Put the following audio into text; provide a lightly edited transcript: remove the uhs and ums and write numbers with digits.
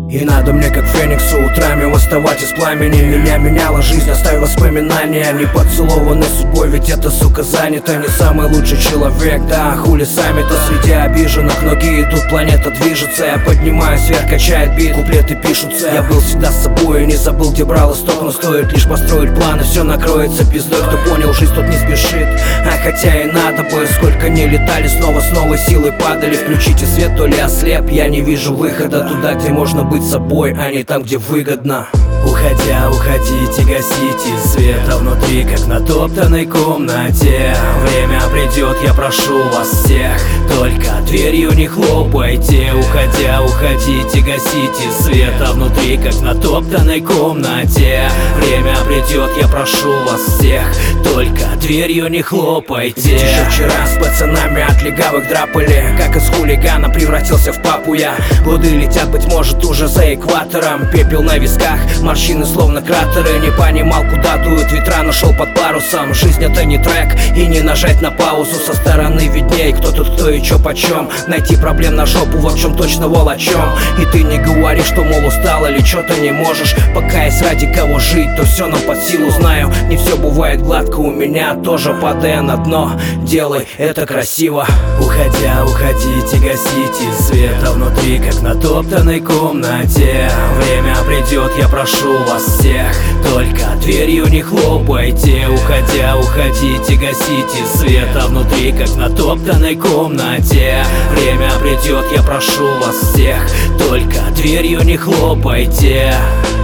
И надо мне, как фениксу, утрами восставать из пламени. Меня меняла жизнь, оставив воспоминания. Не поцелованный судьбой, ведь это, сука, занято. Не самый лучший человек, да, хули сами-то. Среди обиженных ноги идут, планета движется. Я поднимаюсь вверх, качает бит, куплеты пишутся. Я был всегда с собой и не забыл, где брал исток. Но стоит лишь построить планы, все накроется пиздой. Кто понял, жизнь тут не спешит, а хотя и надо бы. Сколько не летали, снова силы падали. Включите свет, то ли ослеп, я не вижу выхода. Туда, где можно быть собой, а не там, где выгодно. Уходя, уходите, гасите свет, а внутри, как на топтанной комнате. Время придет, я прошу вас всех, только дверью не хлопайте. Уходя, уходите, гасите свет, а внутри, как на топтанной комнате. Время придет, я прошу вас всех, только дверью не хлопайте. Еще вчера с пацанами от легавых драпали, как из хулигана превратился в папу я. Годы летят, быть может, уже за экватором. Пепел на висках, морщины словно кратеры. Не понимал, куда дуют ветра, но шел под парусом. Жизнь это не трек, и не нажать на паузу. Со стороны видней, кто тут, кто и чё почем. Найти проблем на жопу, вот в чем точно волочем. И ты не говори, что, мол, устал или чё-то не можешь. Пока есть ради кого жить, то все нам под силу. Знаю, не все бывает гладко, у меня тоже, падая на дно, делай это красиво. Уходя, уходите, гасите свет, а внутри, как на топтанной комнате. Время придет, я прошу вас всех, только дверью не хлопайте. Уходя, уходите, гасите свет, а внутри, как на топтанной комнате. Время придет, я прошу вас всех, только дверью не хлопайте.